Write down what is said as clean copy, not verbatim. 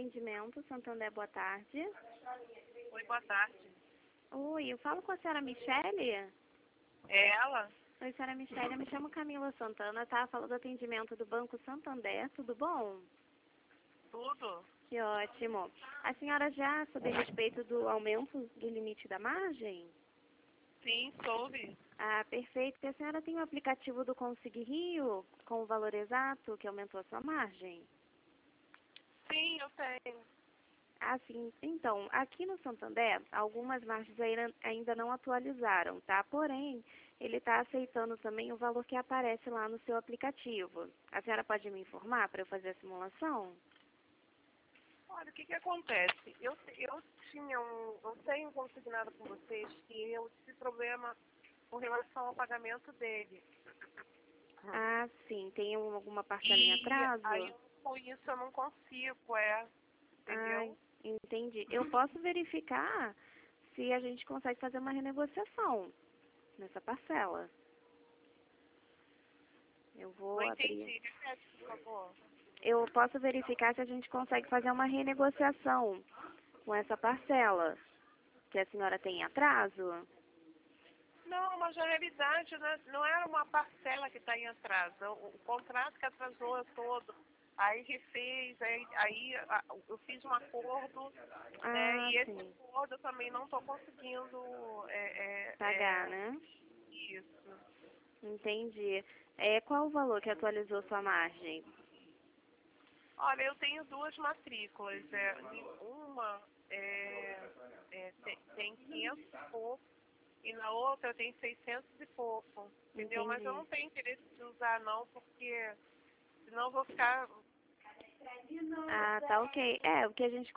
atendimento, Santander, boa tarde. Oi, boa tarde. Oi, eu falo com a senhora Michele? É ela? Oi, senhora Michele, eu me chamo Camila Santana, tá? Falo do atendimento do Banco Santander, tudo bom? Tudo? Que ótimo. A senhora já soube a respeito do aumento do limite da margem? Sim, soube. Ah, perfeito. E a senhora tem o aplicativo do Consig Rio com o valor exato que aumentou a sua margem? Sim, eu tenho. Ah, sim. Então, aqui no Santander, algumas margens ainda não atualizaram, tá? Porém, ele está aceitando também o valor que aparece lá no seu aplicativo. A senhora pode me informar para eu fazer a simulação? Olha, o que acontece? Eu tenho consignado com vocês que eu tive problema com relação ao pagamento dele. Ah, sim. Tem alguma parcelinha em E aí, atraso? com isso, eu não consigo, Ah, entendeu? entendi. Eu posso verificar se a gente consegue fazer uma renegociação nessa parcela. Eu Não vou abrir. entendi. Repete, por favor. Eu posso verificar se a gente consegue fazer uma renegociação com essa parcela que a senhora tem em atraso. Não, mas na realidade não era uma parcela que está em atraso. O contrato que atrasou é todo. Aí refez, eu fiz um acordo, né? Ah, E esse sim. acordo eu também não estou conseguindo Pagar, né? isso. Entendi. Qual o valor que atualizou sua margem? Olha, eu tenho duas matrículas. Uma tem 500 e pouco e na outra tem 600 e pouco. Entendeu? Mas eu Entendi. não tenho interesse de usar não, porque senão eu vou ficar. Ah, tá ok. O que a gente